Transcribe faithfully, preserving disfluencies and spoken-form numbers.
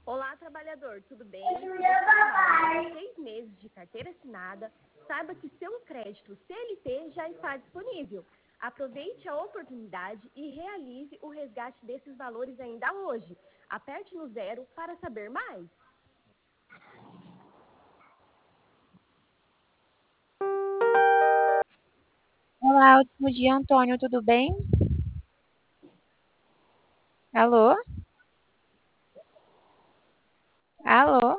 Olá, trabalhador, tudo bem? Se você trabalha com seis meses de carteira assinada, saiba que seu crédito C L T já está disponível. Aproveite a oportunidade e realize o resgate desses valores ainda hoje. Aperte no zero para saber mais. Olá, ótimo dia, Antônio, tudo bem? Alô? Alô?